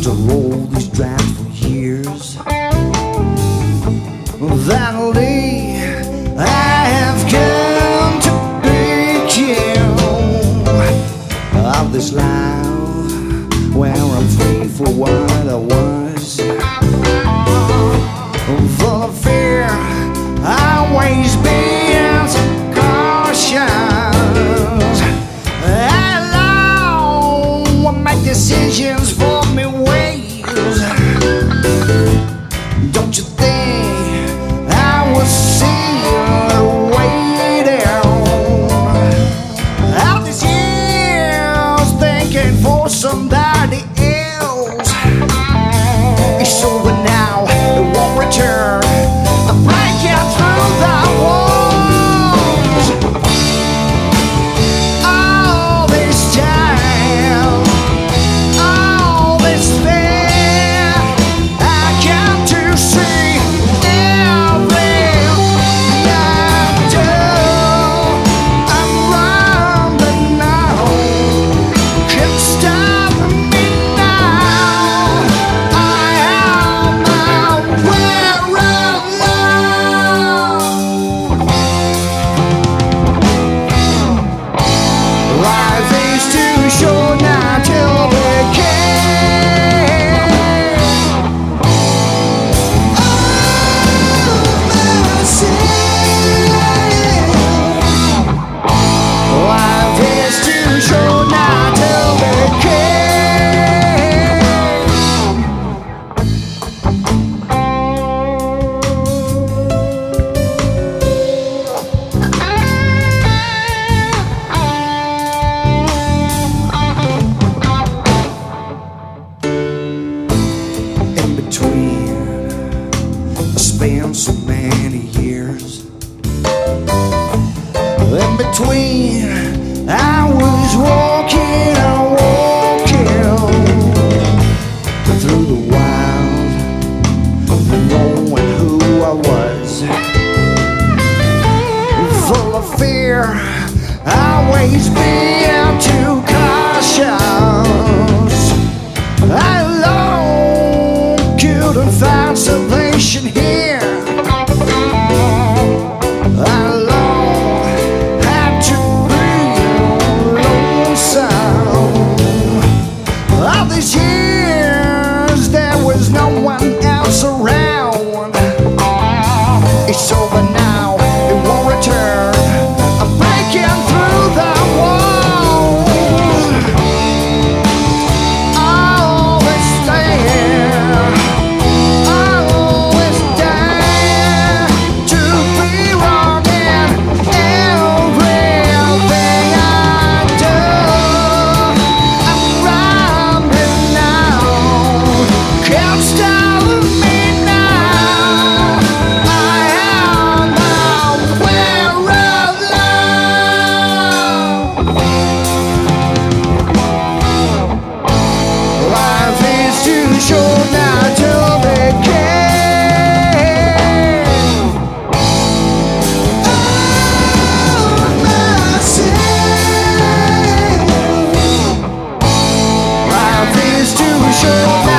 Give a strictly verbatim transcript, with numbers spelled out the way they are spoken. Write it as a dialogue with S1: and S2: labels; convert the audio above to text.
S1: to roll these drums for years. Finally, I have come to be king of this life where I'm free for what I was. Full of fear, I always been cautious. I alone make decisions for me ways. Don't you think I was seeing the way down? All these years thinking for somebody else. It's over now, it won't return. I'm breaking through the walls. All this time, all this fear, I come to see everything I do. I'm running now, can't stop me now. I am aware of love. Life is too short now till we can. Life is too short now till we can. In between, I spent so many years. In between, I was walking and walking through the wild, knowing who I was. Full of fear, I always been too cautious. I alone couldn't find salvation here. I alone had to be lonesome. All these years there was no one else around. It's over now, it won't return. I'm breaking through the walls. All this there, all this there, to be wrong in everything I do. I'm running now, can't stop me now. I am aware of love. Life is too short now till we can. Oh, mercy. Life is too short now.